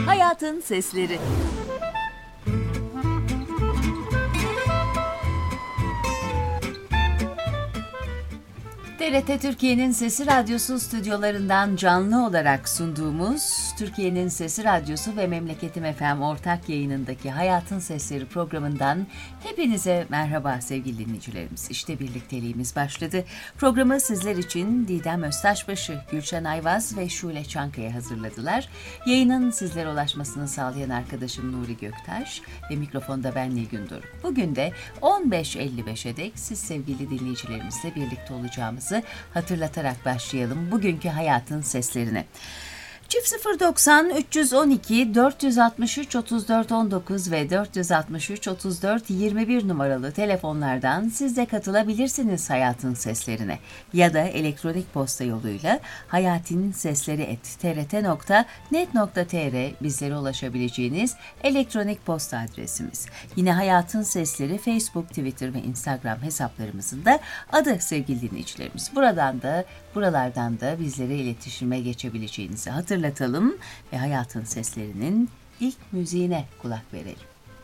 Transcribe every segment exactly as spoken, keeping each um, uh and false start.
Hayatın Sesleri. T R T Türkiye'nin Sesi Radyosu stüdyolarından canlı olarak sunduğumuz Türkiye'nin Sesi Radyosu ve Memleketim F M ortak yayınındaki Hayatın Sesleri programından hepinize merhaba sevgili dinleyicilerimiz. İşte birlikteliğimiz başladı. Programı sizler için Didem Öztaşbaşı, Gülşen Ayvaz ve Şule Çankaya hazırladılar. Yayının sizlere ulaşmasını sağlayan arkadaşım Nuri Göktaş ve mikrofonda ben Nilgün Doruk. Bugün de on beş elli beşe dek siz sevgili dinleyicilerimizle birlikte olacağımızı hatırlatarak başlayalım bugünkü Hayatın Seslerine. Çift sıfır doksan üç yüz on iki dört yüz altmış üç otuz dört on dokuz ve dört yüz altmış üç otuz dört yirmi bir numaralı telefonlardan siz de katılabilirsiniz Hayatın Seslerine ya da elektronik posta yoluyla hayatinsesleri et t r t nokta net nokta t r bizlere ulaşabileceğiniz elektronik posta adresimiz. Yine Hayatın Sesleri Facebook, Twitter ve Instagram hesaplarımızın da adı sevgili dinleyicilerimiz. Buradan da buralardan da bizlere iletişime geçebileceğinizi hatırlatalım ve Hayatın Seslerinin ilk müziğine kulak verelim.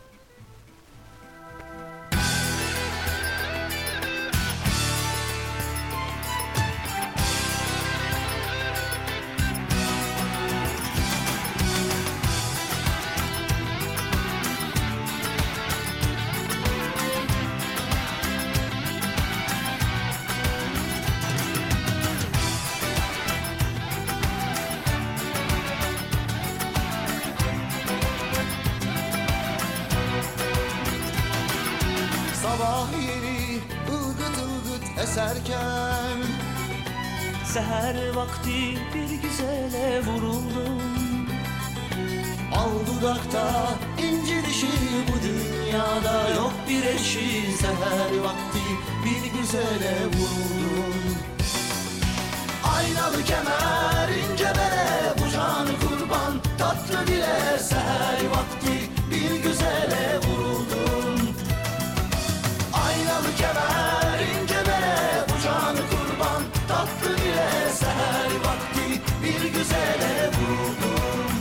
Sabah yeni ılgıt ılgıt eserken seher vakti bir güzele vuruldum. Al dudakta inci dişi bu dünyada yok bir eşi. Seher vakti bir güzele vuruldum. Aynalı kemer ince bere bu canı kurban tatlı dile. Seher vakti bir güzele vuruldum. Aynalı kemer ince bere bu canı kurban tatlı dile. Seher vakti bir güzele vuruldum.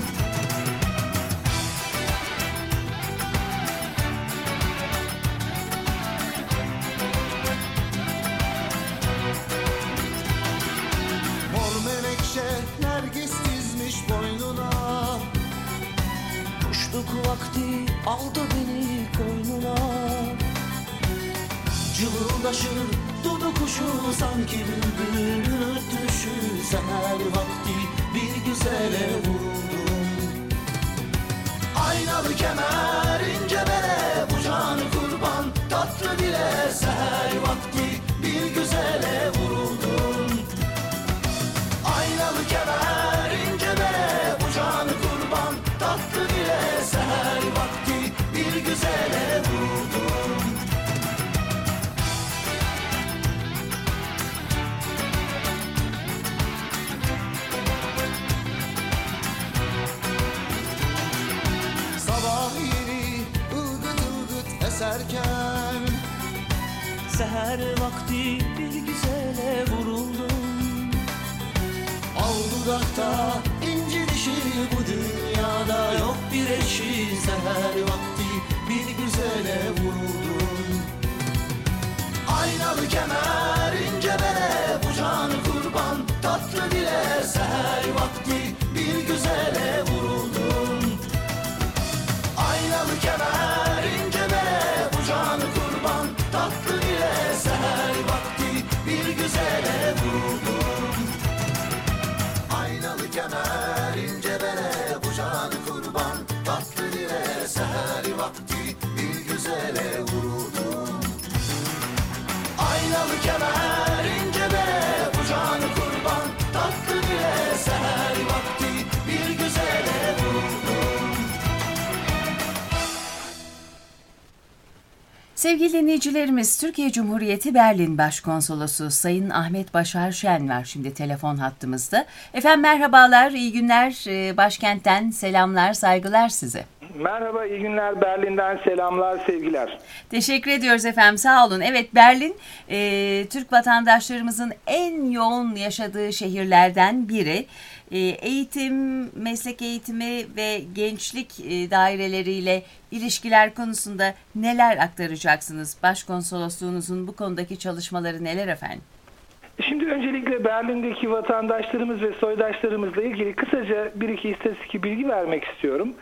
Mor menekşe nergis dizmiş boynuna. Kuşluk vakti aldı beni koynuna. Cıvıldaşır dudu kuşu sanki bülbülün ötüşü. Seher vakti bir güzele vuruldum. Aynalı kemer ince bere bu canı kurban tatlı dile. Seher vakti bir güzele vuruldum. Aynalı kemer ince bere bu canı kurban tatlı dile. Seher vakti bir güzele vuruldum. Sabah yeni ılgıt ılgıt eserken seher vakti bir güzele vuruldum. Al dudakta inci dişi bu dünyada yok bir eşi. Seher vakti bir güzele vuruldum. Aynalı kemer ince bere bu canı kurban tatlı dile. Seher vakti bir güzele vuruldum. Aynalı kemer ince bere bu canı kurban tatlı dile. Seher vakti bir güzele vuruldum. Aynalı kemer ince bere bu canı kurban tatlı dile. Seher vakti bir güzele vuruldum. Aynalı kemer ince bere bu canı kurban tatlı dile. Seher vakti bir güzele vuruldum. Sevgili dinleyicilerimiz, Türkiye Cumhuriyeti Berlin Başkonsolosu Sayın Ahmet Başar Şen var şimdi telefon hattımızda. Efendim merhabalar, iyi günler. Başkentten selamlar, saygılar size. Merhaba, iyi günler. Berlin'den selamlar, sevgiler. Teşekkür ediyoruz efendim, sağ olun. Evet, Berlin e, Türk vatandaşlarımızın en yoğun yaşadığı şehirlerden biri. E, eğitim, meslek eğitimi ve gençlik e, daireleriyle ilişkiler konusunda neler aktaracaksınız? Başkonsolosluğunuzun bu konudaki çalışmaları neler efendim? Şimdi öncelikle Berlin'deki vatandaşlarımız ve soydaşlarımızla ilgili kısaca bir iki istatistik bilgi vermek istiyorum.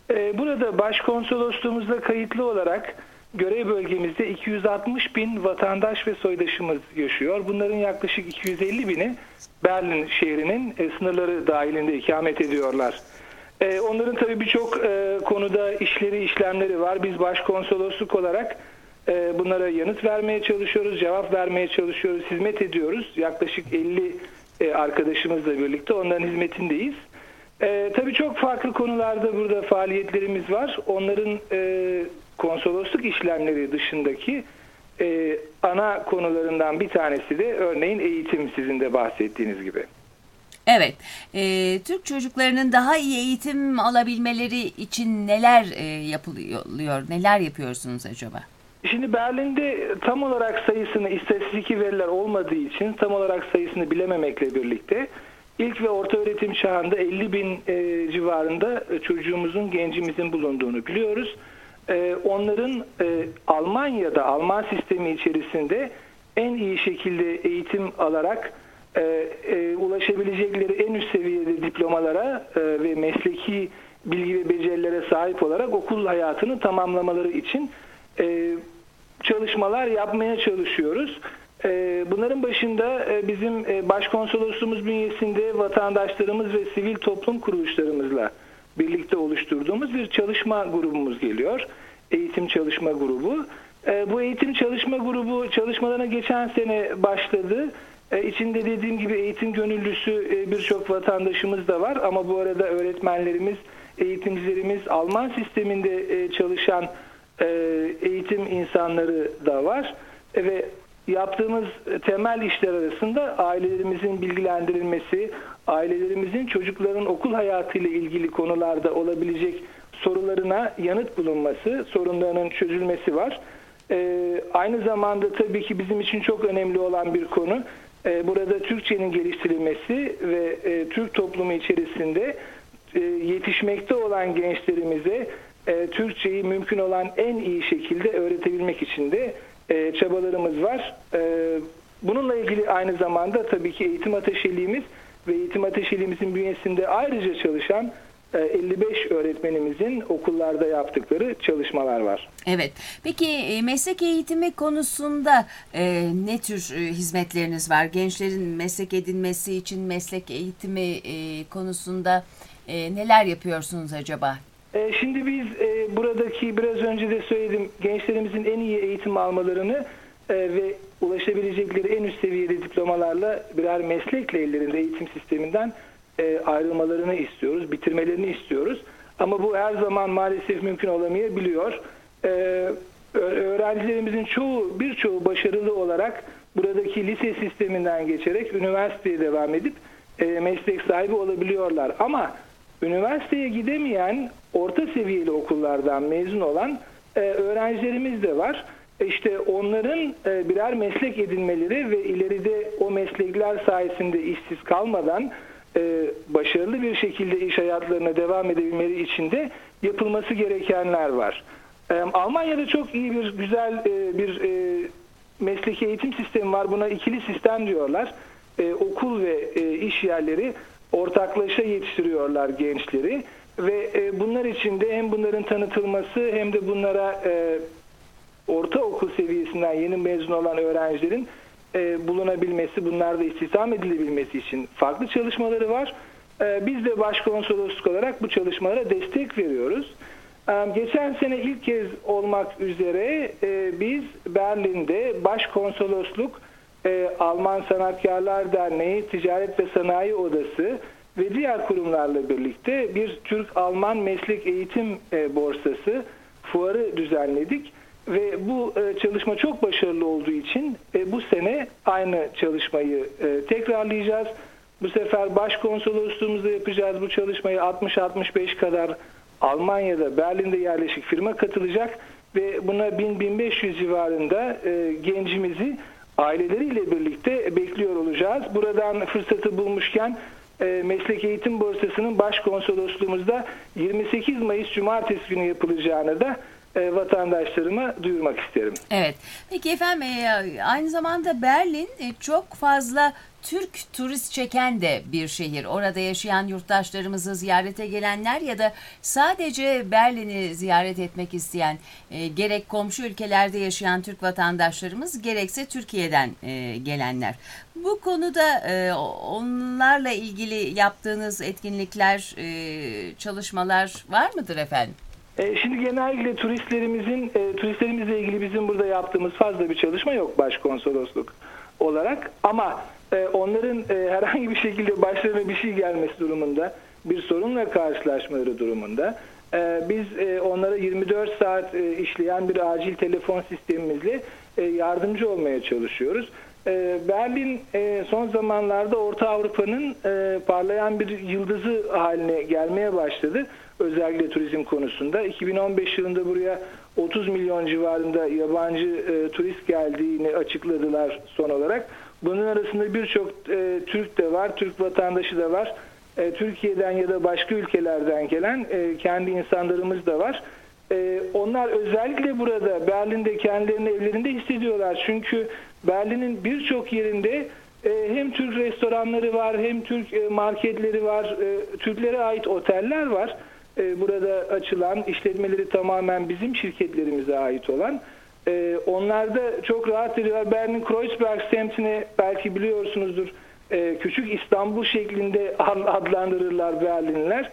Burada başkonsolosluğumuzda kayıtlı olarak görev bölgemizde iki yüz altmış bin vatandaş ve soydaşımız yaşıyor. Bunların yaklaşık iki yüz elli bini Berlin şehrinin sınırları dahilinde ikamet ediyorlar. Onların tabii birçok konuda işleri, işlemleri var. Biz başkonsolosluk olarak bunlara yanıt vermeye çalışıyoruz, cevap vermeye çalışıyoruz, hizmet ediyoruz. Yaklaşık elli arkadaşımızla birlikte onların hizmetindeyiz. Ee, tabii çok farklı konularda burada faaliyetlerimiz var. Onların e, konsolosluk işlemleri dışındaki e, ana konularından bir tanesi de örneğin eğitim, sizin de bahsettiğiniz gibi. Evet, e, Türk çocuklarının daha iyi eğitim alabilmeleri için neler e, yapılıyor, neler yapıyorsunuz acaba? Şimdi Berlin'de tam olarak sayısını, istatistiki veriler olmadığı için tam olarak sayısını bilememekle birlikte İlk ve orta öğretim çağında elli bin e, civarında çocuğumuzun, gencimizin bulunduğunu biliyoruz. E, onların e, Almanya'da, Alman sistemi içerisinde en iyi şekilde eğitim alarak e, e, ulaşabilecekleri en üst seviyede diplomalara e, ve mesleki bilgi ve becerilere sahip olarak okul hayatını tamamlamaları için e, çalışmalar yapmaya çalışıyoruz. Bunların başında bizim başkonsolosluğumuz bünyesinde vatandaşlarımız ve sivil toplum kuruluşlarımızla birlikte oluşturduğumuz bir çalışma grubumuz geliyor. Eğitim Çalışma Grubu. Bu eğitim çalışma grubu çalışmalarına geçen sene başladı. İçinde dediğim gibi eğitim gönüllüsü birçok vatandaşımız da var ama bu arada öğretmenlerimiz, eğitimcilerimiz, Alman sisteminde çalışan eğitim insanları da var ve yaptığımız temel işler arasında ailelerimizin bilgilendirilmesi, ailelerimizin çocukların okul hayatıyla ilgili konularda olabilecek sorularına yanıt bulunması, sorunlarının çözülmesi var. Ee, aynı zamanda tabii ki bizim için çok önemli olan bir konu, e, burada Türkçenin geliştirilmesi ve e, Türk toplumu içerisinde e, yetişmekte olan gençlerimize e, Türkçeyi mümkün olan en iyi şekilde öğretebilmek için de E, çabalarımız var. E, bununla ilgili aynı zamanda tabii ki eğitim ateşeliğimiz ve eğitim ateşeliğimizin bünyesinde ayrıca çalışan e, elli beş öğretmenimizin okullarda yaptıkları çalışmalar var. Evet. Peki e, meslek eğitimi konusunda e, ne tür e, hizmetleriniz var? Gençlerin meslek edinmesi için meslek eğitimi e, konusunda e, neler yapıyorsunuz acaba? Şimdi biz e, buradaki biraz önce de söyledim, gençlerimizin en iyi eğitim almalarını e, ve ulaşabilecekleri en üst seviyede diplomalarla birer meslekle ellerinde eğitim sisteminden e, ayrılmalarını istiyoruz, bitirmelerini istiyoruz. Ama bu her zaman maalesef mümkün olamayabiliyor. E, öğrencilerimizin çoğu, birçoğu başarılı olarak buradaki lise sisteminden geçerek üniversiteye devam edip e, meslek sahibi olabiliyorlar. Ama üniversiteye gidemeyen orta seviyeli okullardan mezun olan e, öğrencilerimiz de var. İşte onların e, birer meslek edinmeleri ve ileride o meslekler sayesinde işsiz kalmadan e, başarılı bir şekilde iş hayatlarına devam edebilmeleri için de yapılması gerekenler var. E, Almanya'da çok iyi bir, güzel e, bir e, mesleki eğitim sistemi var. Buna ikili sistem diyorlar. E, okul ve e, iş yerleri ortaklaşa yetiştiriyorlar gençleri ve e, bunlar için de hem bunların tanıtılması hem de bunlara e, ortaokul seviyesinden yeni mezun olan öğrencilerin e, bulunabilmesi, bunlarda istihdam edilebilmesi için farklı çalışmaları var. E, biz de başkonsolosluk olarak bu çalışmalara destek veriyoruz. E, geçen sene ilk kez olmak üzere e, biz Berlin'de başkonsolosluk, e, Alman Sanatkarlar Derneği, Ticaret ve Sanayi Odası ve diğer kurumlarla birlikte bir Türk-Alman Meslek Eğitim e, Borsası fuarı düzenledik. Ve bu e, çalışma çok başarılı olduğu için e, bu sene aynı çalışmayı e, tekrarlayacağız. Bu sefer başkonsolosluğumuzda yapacağız bu çalışmayı. altmış altmış beş kadar Almanya'da Berlin'de yerleşik firma katılacak ve buna bin bin beş yüz civarında e, gencimizi aileleriyle birlikte bekliyor olacağız. Buradan fırsatı bulmuşken e, Meslek Eğitim Borsası'nın başkonsolosluğumuzda yirmi sekiz Mayıs Cumartesi günü yapılacağını da e, vatandaşlarıma duyurmak isterim. Evet. Peki efendim e, aynı zamanda Berlin e, çok fazla Türk turist çeken de bir şehir. Orada yaşayan yurttaşlarımızı ziyarete gelenler ya da sadece Berlin'i ziyaret etmek isteyen e, gerek komşu ülkelerde yaşayan Türk vatandaşlarımız gerekse Türkiye'den e, gelenler. Bu konuda e, onlarla ilgili yaptığınız etkinlikler, e, çalışmalar var mıdır efendim? Şimdi genellikle turistlerimizin, turistlerimizle ilgili bizim burada yaptığımız fazla bir çalışma yok başkonsolosluk olarak. Ama onların herhangi bir şekilde başlarına bir şey gelmesi durumunda, bir sorunla karşılaşmaları durumunda biz onlara yirmi dört saat işleyen bir acil telefon sistemimizle yardımcı olmaya çalışıyoruz. Berlin son zamanlarda Orta Avrupa'nın parlayan bir yıldızı haline gelmeye başladı. Özellikle turizm konusunda. iki bin on beş yılında buraya otuz milyon civarında yabancı e, turist geldiğini açıkladılar son olarak. Bunun arasında birçok e, Türk de var, Türk vatandaşı da var. E, Türkiye'den ya da başka ülkelerden gelen e, kendi insanlarımız da var. E, onlar özellikle burada Berlin'de kendilerini evlerinde hissediyorlar. Çünkü Berlin'in birçok yerinde e, hem Türk restoranları var, hem Türk e, marketleri var, e, Türklere ait oteller var. Burada açılan, işletmeleri tamamen bizim şirketlerimize ait olan. Onlar da çok rahat ediyorlar. Berlin Kreuzberg semtine belki biliyorsunuzdur. Küçük İstanbul şeklinde adlandırırlar Berlinliler.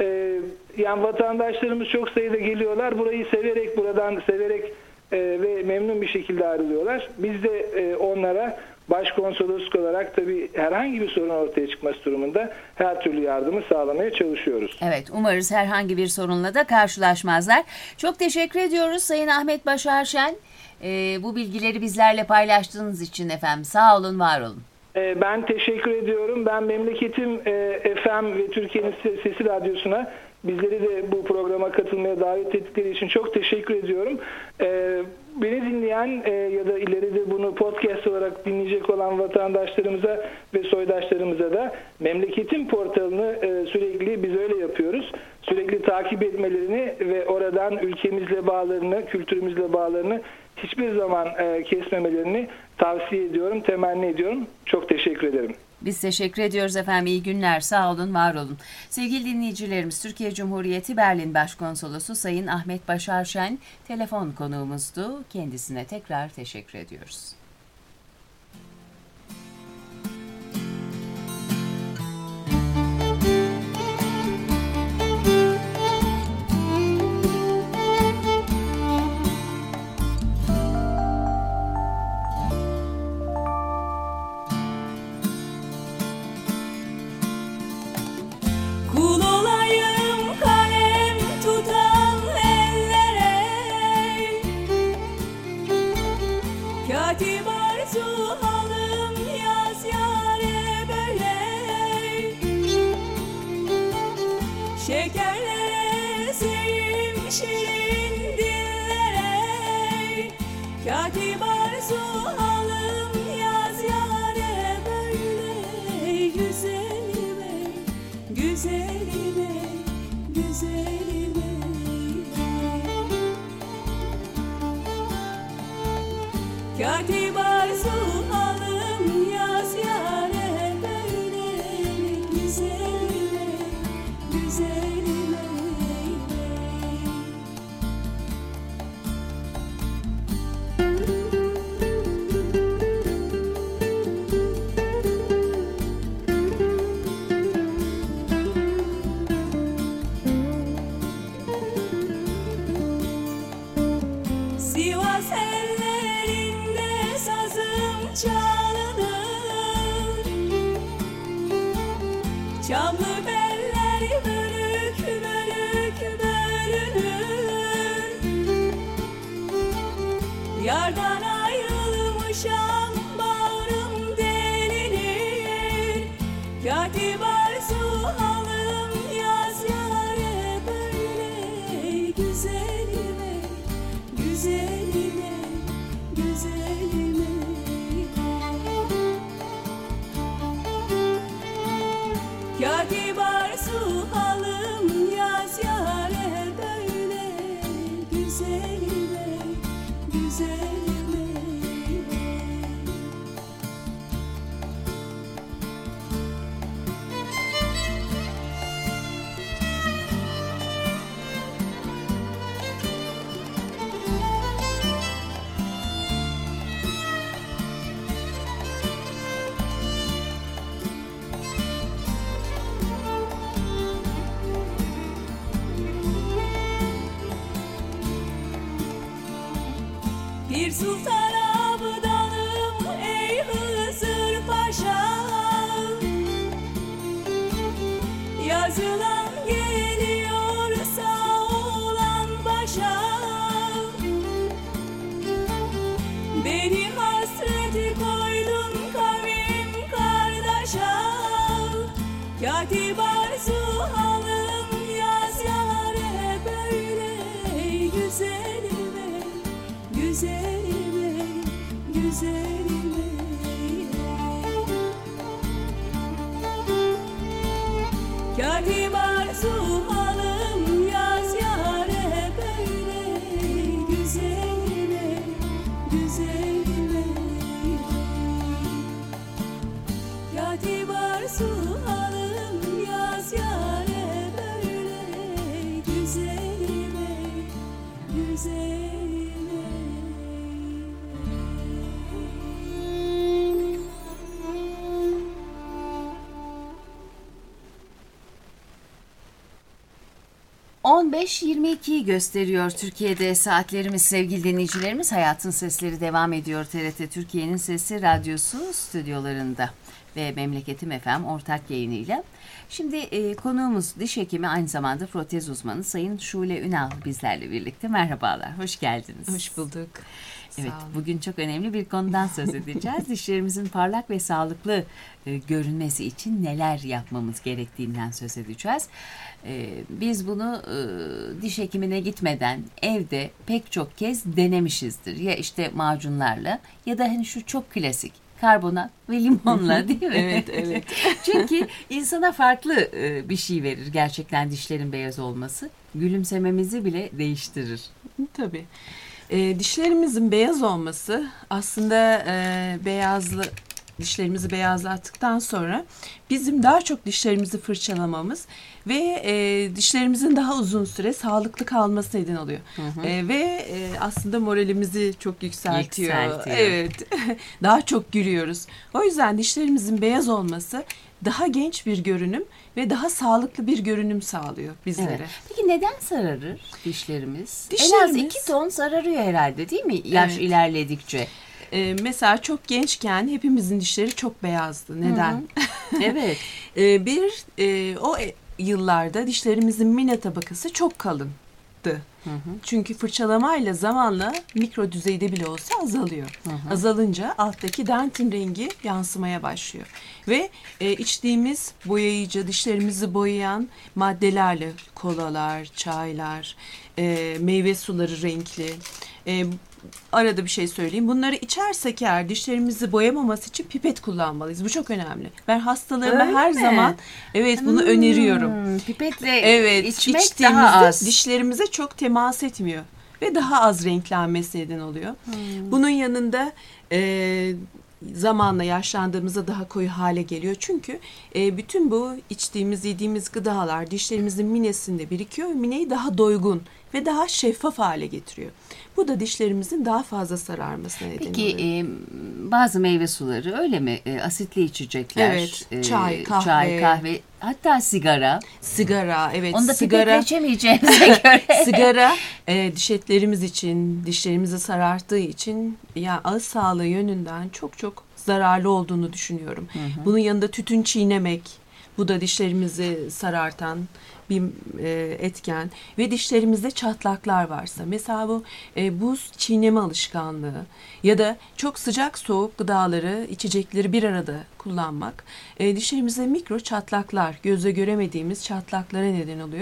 Yani vatandaşlarımız çok sayıda geliyorlar. Burayı severek, buradan severek ve memnun bir şekilde ayrılıyorlar. Biz de onlara başkonsolosluk olarak tabii herhangi bir sorun ortaya çıkması durumunda her türlü yardımı sağlamaya çalışıyoruz. Evet, umarız herhangi bir sorunla da karşılaşmazlar. Çok teşekkür ediyoruz Sayın Ahmet Başar Şen. Ee, bu bilgileri bizlerle paylaştığınız için efendim. Sağ olun, var olun. Ee, ben teşekkür ediyorum. Ben memleketim e, F M ve Türkiye'nin Sesi Radyosu'na bizleri de bu programa katılmaya davet ettikleri için çok teşekkür ediyorum. Ee, beni dinleyen e, ya da ileride bunu podcast olarak dinleyecek olan vatandaşlarımıza ve soydaşlarımıza da Memleketim portalını e, sürekli biz öyle yapıyoruz. Sürekli takip etmelerini ve oradan ülkemizle bağlarını, kültürümüzle bağlarını hiçbir zaman e, kesmemelerini tavsiye ediyorum, temenni ediyorum. Çok teşekkür ederim. Biz teşekkür ediyoruz efendim. İyi günler. Sağ olun, var olun. Sevgili dinleyicilerimiz, Türkiye Cumhuriyeti Berlin Başkonsolosu Sayın Ahmet Başar Şen telefon konuğumuzdu. Kendisine tekrar teşekkür ediyoruz. Katip arzu halım yaz yâre böyle. Şekerlere sevim şirin dillere. Katip arzu halım yaz yâre böyle. Güzelime, güzelime, güzelime. Katip arzu halım yaz yâre böyle. Güzelime, güzelime. Sivas ellerinde sazım çalınır. Çamlı beller bölük bölük bölünür. Yardan ayrılmışam bağrım delinir. Katip arzu halım yaz yâre böyle. güzelim ey, güzelim ey, güzelim ey. Katip arzu halım yaz yâre böyle, güzelim ey, güzelim ey. Bir sultan abdalım ey Hızır Paşa, yazılan geliyor sağ olan başa. Beni hasreti koydun kavim kardeşa, katip arzu halım yaz yâre böyle, güzelim ey, güzelim ey, güzelim ey. Katip arzu halım yaz yâre böyle, güzelim ey, güzelim ey. Katip arzu halım yaz yâre böyle, güzelim ey, güzelim ey. on beş yirmi ikiyi gösteriyor Türkiye'de saatlerimiz sevgili dinleyicilerimiz. Hayatın Sesleri devam ediyor T R T Türkiye'nin Sesi Radyosu stüdyolarında ve Memleketim F M ortak yayınıyla. Şimdi e, konuğumuz diş hekimi, aynı zamanda protez uzmanı Sayın Şule Ünal bizlerle birlikte. Merhabalar, hoş geldiniz. Hoş bulduk. Evet, bugün çok önemli bir konudan söz edeceğiz. Dişlerimizin parlak ve sağlıklı e, görünmesi için neler yapmamız gerektiğinden söz edeceğiz. E, biz bunu e, diş hekimine gitmeden evde pek çok kez denemişizdir. Ya işte macunlarla ya da hani şu çok klasik karbonat ve limonla, değil mi? Evet, evet. Çünkü insana farklı e, bir şey verir gerçekten dişlerin beyaz olması. Gülümsememizi bile değiştirir. Tabii. E, dişlerimizin beyaz olması aslında e, beyazlı dişlerimizi beyazlattıktan sonra bizim daha çok dişlerimizi fırçalamamız ve e, dişlerimizin daha uzun süre sağlıklı kalması neden oluyor. Hı hı. E, ve e, aslında moralimizi çok yükseltiyor. Yükseltiyor. Evet. Daha çok gülüyoruz. O yüzden dişlerimizin beyaz olması daha genç bir görünüm ve daha sağlıklı bir görünüm sağlıyor bizlere. Evet. Peki neden sararır dişlerimiz? Dişlerimiz, en az iki ton sararıyor herhalde, değil mi? Yaş evet. ilerledikçe. Ee, mesela çok gençken hepimizin dişleri çok beyazdı. Neden? Hı hı. Evet. ee, bir e, o yıllarda dişlerimizin mine tabakası çok kalındı. Hı hı. Çünkü fırçalamayla zamanla mikro düzeyde bile olsa azalıyor. Hı hı. Azalınca alttaki dentin rengi yansımaya başlıyor. Ve e, içtiğimiz boyayıcı, dişlerimizi boyayan maddelerle, kolalar, çaylar, e, meyve suları renkli. E, arada bir şey söyleyeyim. Bunları içersek eğer dişlerimizi boyamaması için pipet kullanmalıyız. Bu çok önemli. Ben hastalarıma Öyle her mi? zaman evet bunu Hmm, öneriyorum. Pipetle evet, içmek içtiğimizde daha az. dişlerimize çok temas etmiyor ve daha az renklenmesi neden oluyor. Hmm. Bunun yanında e, zamanla yaşlandığımızda daha koyu hale geliyor. Çünkü e, bütün bu içtiğimiz, yediğimiz gıdalar dişlerimizin minesinde birikiyor ve mineyi daha doygun ve daha şeffaf hale getiriyor. Bu da dişlerimizin daha fazla sararmasına neden oluyor. Peki e, bazı meyve suları öyle mi? E, asitli içecekler, evet, e, çay, kahve, çay, kahve, hatta sigara. Sigara, evet. Onu da sigara, pipetle içemeyeceğimize göre. Sigara e, diş etlerimiz için, dişlerimizi sararttığı için ya ağız sağlığı yönünden çok çok zararlı olduğunu düşünüyorum. Hı hı. Bunun yanında tütün çiğnemek, bu da dişlerimizi sarartan bir e, etken ve dişlerimizde çatlaklar varsa, mesela bu e, buz çiğneme alışkanlığı ya da çok sıcak soğuk gıdaları, içecekleri bir arada kullanmak e, dişlerimizde mikro çatlaklar, gözle göremediğimiz çatlaklara neden oluyor.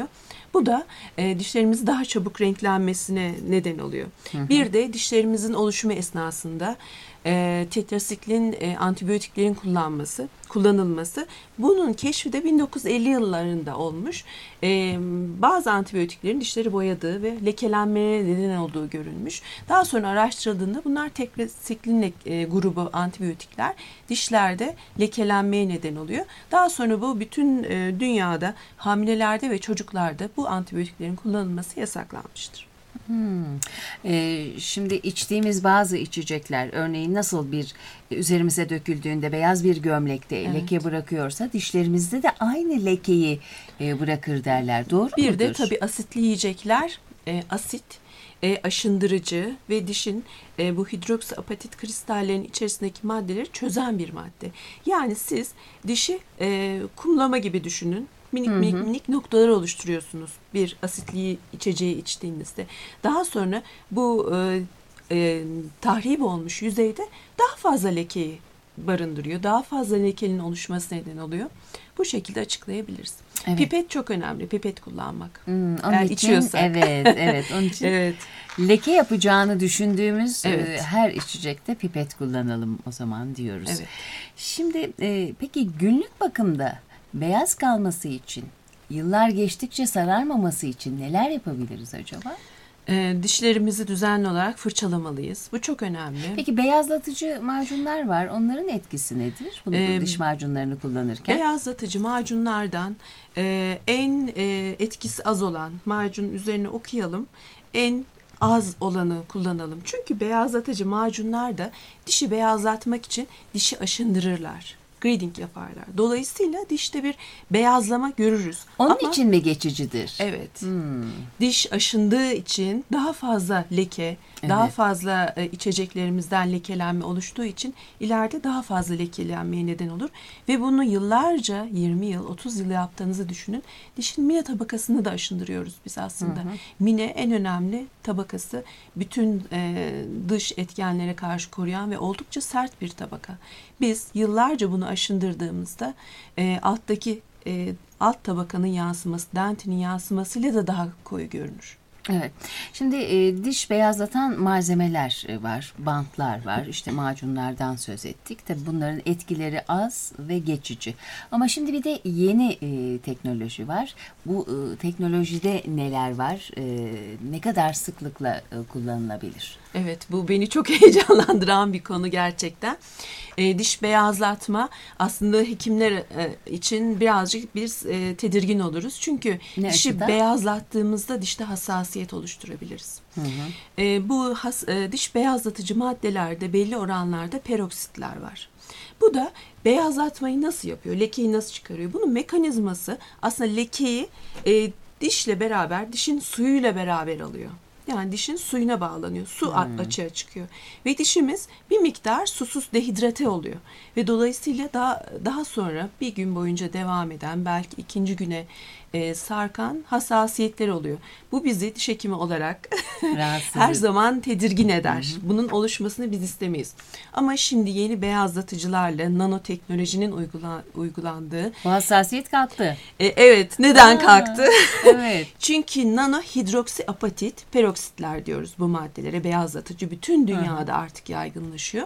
Bu da e, dişlerimiz daha çabuk renklenmesine neden oluyor. Hı hı. Bir de dişlerimizin oluşumu esnasında e, tetrasiklin e, antibiyotiklerin kullanması, kullanılması. Bunun keşfi de bin dokuz yüz elli yıllarında olmuş. E, bazı antibiyotiklerin dişleri boyadığı ve lekelenmeye neden olduğu görülmüş. Daha sonra araştırıldığında bunlar tetrasiklin e, grubu antibiyotikler dişlerde lekelenmeye neden oluyor. Daha sonra bu bütün e, dünyada hamilelerde ve çocuklarda bu antibiyotiklerin kullanılması yasaklanmıştır. Hmm. Ee, şimdi içtiğimiz bazı içecekler, örneğin nasıl bir üzerimize döküldüğünde beyaz bir gömlekte evet. leke bırakıyorsa dişlerimizde de aynı lekeyi e, bırakır derler. Doğru bir mudur? Bir de tabii asitli yiyecekler, e, asit, e, aşındırıcı ve dişin e, bu hidroksiapatit kristallerinin içerisindeki maddeleri çözen bir madde. Yani siz dişi e, kumlama gibi düşünün. Minik minik minik noktalar oluşturuyorsunuz bir asitli içeceği içtiğinizde. Daha sonra bu e, e, tahrip olmuş yüzeyde daha fazla lekeyi barındırıyor. Daha fazla lekenin oluşması neden oluyor. Bu şekilde açıklayabiliriz. Evet. Pipet çok önemli. Pipet kullanmak. Hmm, onun Eğer için, içiyorsak. Evet, evet. Onun için evet. leke yapacağını düşündüğümüz evet. e, her içecekte pipet kullanalım o zaman diyoruz. Evet. Şimdi e, peki günlük bakımda beyaz kalması için, yıllar geçtikçe sararmaması için neler yapabiliriz acaba? E, dişlerimizi düzenli olarak fırçalamalıyız. Bu çok önemli. Peki beyazlatıcı macunlar var. Onların etkisi nedir? Bunu ee, diş macunlarını kullanırken. Beyazlatıcı macunlardan e, en e, etkisi az olan macun üzerine okuyalım. En az olanı kullanalım. Çünkü beyazlatıcı macunlar da dişi beyazlatmak için dişi aşındırırlar. Grading yaparlar. Dolayısıyla dişte bir beyazlama görürüz. Onun Ama, için mi geçicidir? Evet. Hmm. Diş aşındığı için daha fazla leke, evet. daha fazla e, içeceklerimizden lekelenme oluştuğu için ileride daha fazla lekelenmeye neden olur. Ve bunu yıllarca yirmi yıl, otuz yıl yaptığınızı düşünün. Dişin mine tabakasını da aşındırıyoruz biz aslında. Hı hı. Mine en önemli tabakası. Bütün e, dış etkenlere karşı koruyan ve oldukça sert bir tabaka. Biz yıllarca bunu aşındırdığımızda e, alttaki e, alt tabakanın yansıması, dentinin yansımasıyla da daha koyu görünür. Evet. Şimdi e, diş beyazlatan malzemeler var, bantlar var, işte macunlardan söz ettik. Tabii bunların etkileri az ve geçici. Ama şimdi bir de yeni e, teknoloji var. Bu e, teknolojide neler var? E, ne kadar sıklıkla e, kullanılabilir? Evet, bu beni çok heyecanlandıran bir konu gerçekten. E, diş beyazlatma aslında hekimler e, için birazcık biz e, tedirgin oluruz. Çünkü ne dişi açıdan? Beyazlattığımızda dişte hassasiyet oluşturabiliriz. Hı hı. E, bu has, e, diş beyazlatıcı maddelerde belli oranlarda peroksitler var. Bu da beyazlatmayı nasıl yapıyor? Lekeyi nasıl çıkarıyor? Bunun mekanizması aslında lekeyi e, dişle beraber, dişin suyuyla beraber alıyor. Yani dişin suyuna bağlanıyor. Su hmm. açığa çıkıyor. Ve dişimiz bir miktar susuz dehidrate oluyor. Ve dolayısıyla daha, daha sonra bir gün boyunca devam eden, belki ikinci güne e, sarkan hassasiyetler oluyor. Bu bizi diş hekimi olarak her zaman tedirgin eder. Hı hı. Bunun oluşmasını biz istemeyiz. Ama şimdi yeni beyazlatıcılarla nanoteknolojinin uygula, uygulandığı... Bu hassasiyet kalktı. E, evet. Neden Aa, kalktı? Evet. Çünkü nano hidroksiapatit, peroksitler diyoruz bu maddelere. Beyazlatıcı bütün dünyada hı hı. artık yaygınlaşıyor.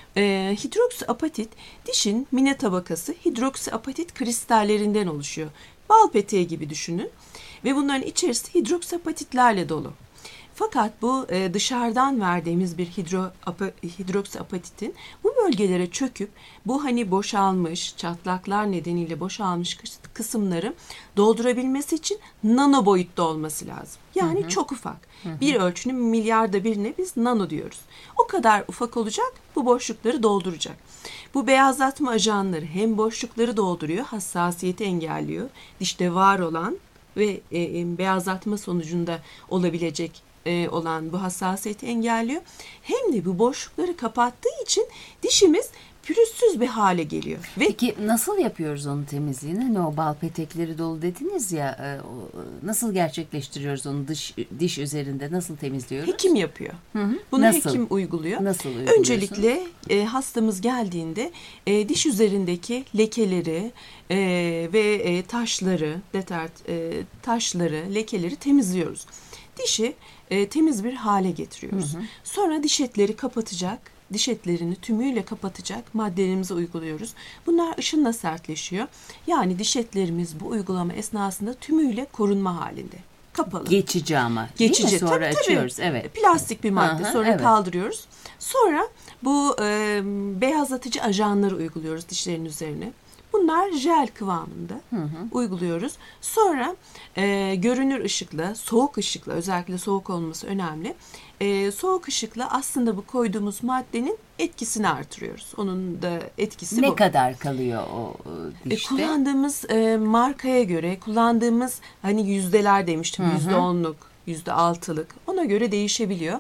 E, hidroksiapatit dişin mine tabakası hidroksiapatit kristallerinden oluşuyor. Bal peteği gibi düşünün ve bunların içerisi hidroksapatitlerle dolu. Fakat bu e, dışarıdan verdiğimiz bir hidro, apa, hidroksapatitin bu bölgelere çöküp bu hani boşalmış, çatlaklar nedeniyle boşalmış kısımları doldurabilmesi için nano boyutta olması lazım. Yani hı hı. çok ufak. Hı hı. Bir ölçünün milyarda birine biz nano diyoruz. O kadar ufak olacak, bu boşlukları dolduracak. Bu beyazlatma ajanları hem boşlukları dolduruyor, hassasiyeti engelliyor. Dişte var olan ve e, beyazlatma sonucunda olabilecek e, olan bu hassasiyeti engelliyor. Hem de bu boşlukları kapattığı için dişimiz pürüzsüz bir hale geliyor. Ve Peki nasıl yapıyoruz onun temizliğini? Hani o bal petekleri dolu dediniz ya, e, o, nasıl gerçekleştiriyoruz onu dış diş üzerinde, nasıl temizliyoruz? hekim yapıyor. Hı hı. Bunu Nasıl? hekim uyguluyor. Nasıl uyguluyorsun? Öncelikle e, hastamız geldiğinde e, diş üzerindeki lekeleri e, ve e, taşları, detert, e, taşları, lekeleri temizliyoruz. Dişi e, temiz bir hale getiriyoruz. Hı hı. Sonra diş etleri kapatacak, diş etlerini tümüyle kapatacak maddelerimizi uyguluyoruz. Bunlar ışınla sertleşiyor. Yani diş etlerimiz bu uygulama esnasında tümüyle korunma halinde. Kapalı. Geçici ama. Geçici. Değil mi? Sonra Tabii, tabii. açıyoruz. Evet. Plastik bir madde. Aha, sonra evet. kaldırıyoruz. Sonra bu e, beyazlatıcı ajanları uyguluyoruz dişlerin üzerine. Bunlar jel kıvamında hı hı. uyguluyoruz. Sonra e, görünür ışıkla, soğuk ışıkla, özellikle soğuk olması önemli. E, soğuk ışıkla aslında bu koyduğumuz maddenin etkisini artırıyoruz. Onun da etkisi ne bu. kadar kalıyor o e, dişte? E, kullandığımız e, markaya göre, kullandığımız hani yüzdeler demiştim, hı hı. yüzde onluk, yüzde altılık, ona göre değişebiliyor.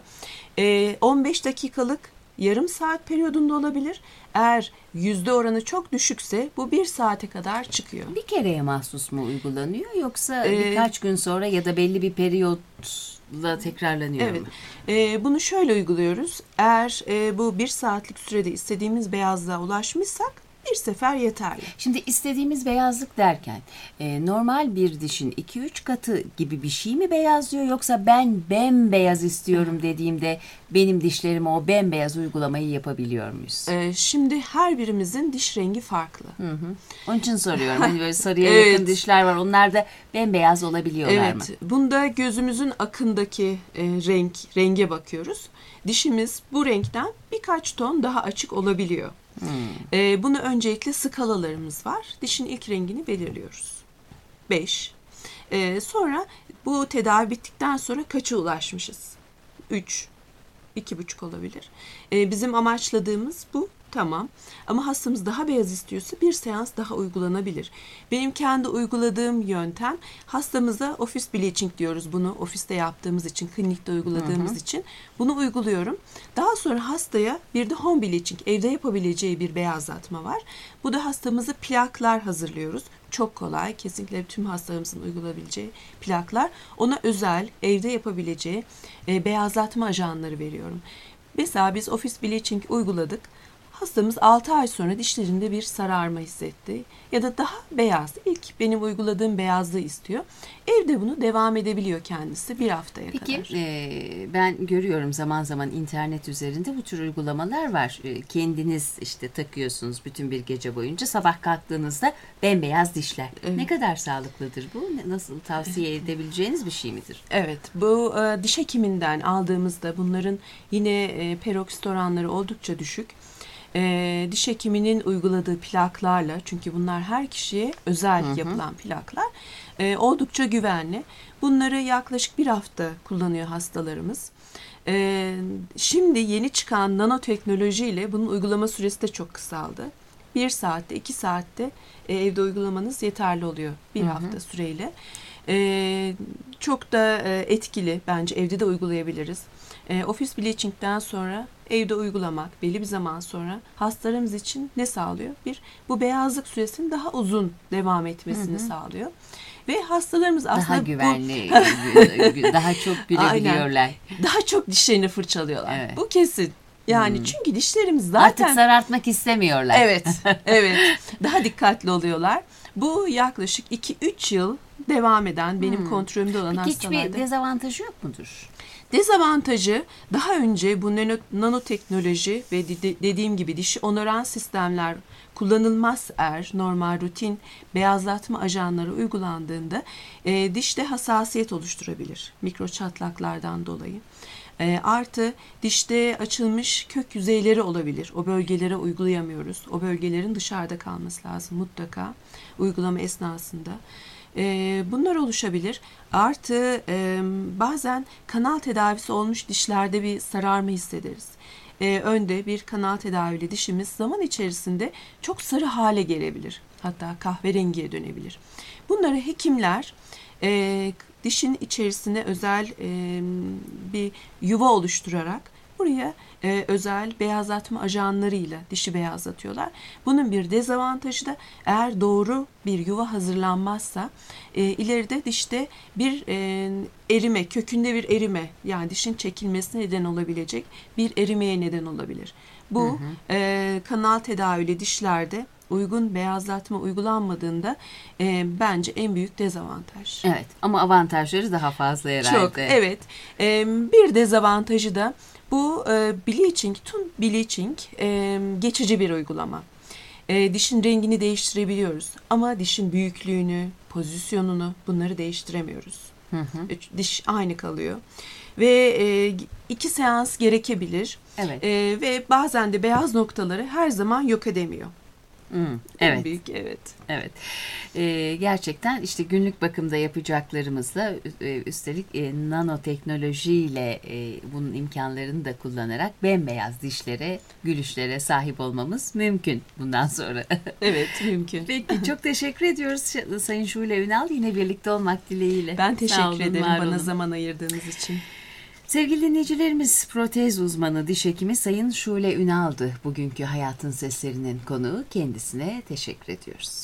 E, on beş dakikalık, yarım saat periyodunda olabilir. Eğer yüzde oranı çok düşükse bu bir saate kadar çıkıyor. Bir kereye mahsus mu uygulanıyor, yoksa Ee, birkaç gün sonra ya da belli bir periyotla tekrarlanıyor evet. mu? Ee, bunu şöyle uyguluyoruz. Eğer e, bu bir saatlik sürede istediğimiz beyazlığa ulaşmışsak bir sefer yeterli. Şimdi istediğimiz beyazlık derken e, normal bir dişin iki üç katı gibi bir şey mi beyazlıyor, yoksa ben bembeyaz istiyorum dediğimde benim dişlerime o bembeyaz uygulamayı yapabiliyor muyuz? Ee, şimdi her birimizin diş rengi farklı. Hı hı. Onun için soruyorum. Hani böyle sarıya Evet. yakın dişler var. Onlar da bembeyaz olabiliyorlar mı? Evet. Bunda gözümüzün akındaki e, renk renge bakıyoruz. Dişimiz bu renkten birkaç ton daha açık olabiliyor. Hmm. E, bunu öncelikle skalalarımız var. Dişin ilk rengini belirliyoruz. beş. E, sonra bu tedavi bittikten sonra kaça ulaşmışız? üç. iki buçuk olabilir. E, bizim amaçladığımız bu. Tamam. Ama hastamız daha beyaz istiyorsa bir seans daha uygulanabilir. Benim kendi uyguladığım yöntem, hastamıza ofis bleaching diyoruz bunu. Ofiste yaptığımız için, klinikte uyguladığımız hı hı. için bunu uyguluyorum. Daha sonra hastaya bir de home bleaching, evde yapabileceği bir beyazlatma var. Bu da hastamıza plaklar hazırlıyoruz. Çok kolay, kesinlikle tüm hastalarımızın uygulayabileceği plaklar. Ona özel, evde yapabileceği e, beyazlatma ajanları veriyorum. Mesela biz ofis bleaching uyguladık. Hastamız altı ay sonra dişlerinde bir sararma hissetti ya da daha beyaz, ilk benim uyguladığım beyazlığı istiyor. Evde bunu devam edebiliyor kendisi bir haftaya Peki, kadar. Peki e, ben görüyorum zaman zaman internet üzerinde bu tür uygulamalar var. E, kendiniz işte takıyorsunuz bütün bir gece boyunca, sabah kalktığınızda bembeyaz dişler. Evet. Ne kadar sağlıklıdır bu? Nasıl, tavsiye edebileceğiniz bir şey midir? Evet, bu e, diş hekiminden aldığımızda bunların yine e, peroksit oranları oldukça düşük. E, diş hekiminin uyguladığı plaklarla, çünkü bunlar her kişiye özel hı hı. yapılan plaklar, e, oldukça güvenli. Bunları yaklaşık bir hafta kullanıyor hastalarımız. E, şimdi yeni çıkan nanoteknolojiyle bunun uygulama süresi de çok kısaldı. Bir saatte, iki saatte e, evde uygulamanız yeterli oluyor bir hı hı. hafta süreyle. E, çok da e, etkili, bence evde de uygulayabiliriz. E, ofis bleaching'den sonra evde uygulamak belli bir zaman sonra hastalarımız için ne sağlıyor? Bir, bu beyazlık süresinin daha uzun devam etmesini hı hı. sağlıyor. Ve hastalarımız aslında daha güvenli, bu... daha çok gülebiliyorlar. Daha çok dişlerini fırçalıyorlar. Evet. Bu kesin. Yani hmm. çünkü dişlerimiz zaten... Artık sarartmak istemiyorlar. Evet, evet. Daha dikkatli oluyorlar. Bu yaklaşık iki üç yıl devam eden, benim hmm. kontrolümde olan Peki hastalarda. Hiçbir dezavantajı yok mudur? Dezavantajı, daha önce bu nano, nanoteknoloji ve de, dediğim gibi dişi onaran sistemler kullanılmaz eğer normal rutin beyazlatma ajanları uygulandığında e, dişte hassasiyet oluşturabilir mikro çatlaklardan dolayı. E, artı dişte açılmış kök yüzeyleri olabilir. O bölgelere uygulayamıyoruz. O bölgelerin dışarıda kalması lazım mutlaka uygulama esnasında. Bunlar oluşabilir. Artı bazen kanal tedavisi olmuş dişlerde bir sararma hissederiz. Önde bir kanal tedavili dişimiz zaman içerisinde çok sarı hale gelebilir. Hatta kahverengiye dönebilir. Bunları hekimler dişin içerisine özel bir yuva oluşturarak buraya e, özel beyazlatma ajanlarıyla dişi beyazlatıyorlar. Bunun bir dezavantajı da eğer doğru bir yuva hazırlanmazsa e, ileride dişte bir e, erime, kökünde bir erime, yani dişin çekilmesine neden olabilecek bir erimeye neden olabilir. Bu hı hı. E, kanal tedavili dişlerde uygun beyazlatma uygulanmadığında e, bence en büyük dezavantaj. Evet, ama avantajları daha fazla herhalde. Çok, evet. E, bir dezavantajı da bu e, bleaching, tüm bleaching e, geçici bir uygulama. E, dişin rengini değiştirebiliyoruz ama dişin büyüklüğünü, pozisyonunu, bunları değiştiremiyoruz. Hı hı. Diş aynı kalıyor. Ve e, iki seans gerekebilir. Evet. E, ve bazen de beyaz noktaları her zaman yok edemiyor. Hmm, evet. En büyük, evet. Evet. Ee, gerçekten işte günlük bakımda yapacaklarımızla e, üstelik e, nanoteknolojiyle e, bunun imkanlarını da kullanarak bembeyaz dişlere, gülüşlere sahip olmamız mümkün bundan sonra. Evet, mümkün. Peki, çok teşekkür ediyoruz Sayın Şule Ünal. Yine birlikte olmak dileğiyle. Ben teşekkür olun, ederim bana olun. zaman ayırdığınız için. Sevgili dinleyicilerimiz, protez uzmanı diş hekimi Sayın Şule Ünal'dı bugünkü Hayatın Seslerinin konuğu. Kendisine teşekkür ediyoruz.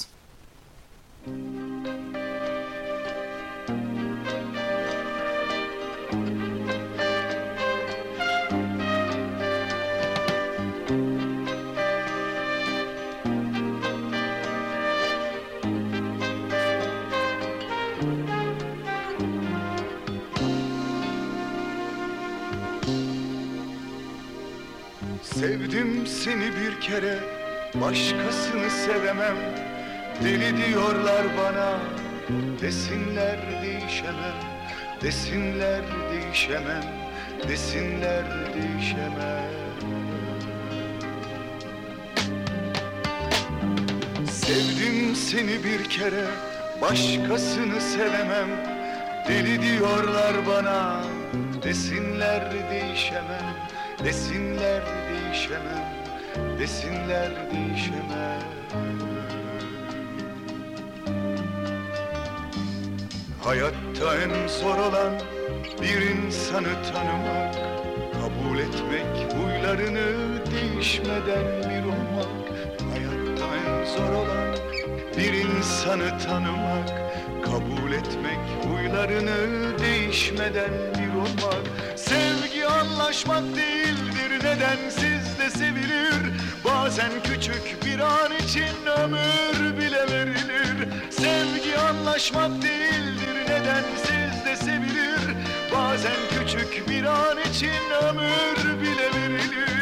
Sevdim seni bir kere, başkasını sevemem. Deli diyorlar bana, desinler değişemem. Desinler değişemem, desinler değişemem. Sevdim seni bir kere, başkasını sevemem. Deli diyorlar bana, desinler değişemem. Desinler değişemem, desinler değişemem. Hayatta en zor olan bir insanı tanımak, kabul etmek, huylarını değişmeden bir olmak. Hayatta en zor olan bir insanı tanımak, kabul etmek, huylarını değişmeden bir olmak. Sevgi anlaşmak değildir, nedensiz de sevilir. Bazen küçük bir an için ömür bile verilir. Sevgi anlaşmak değildir, nedensiz de sevilir. Bazen küçük bir an için ömür bile verilir.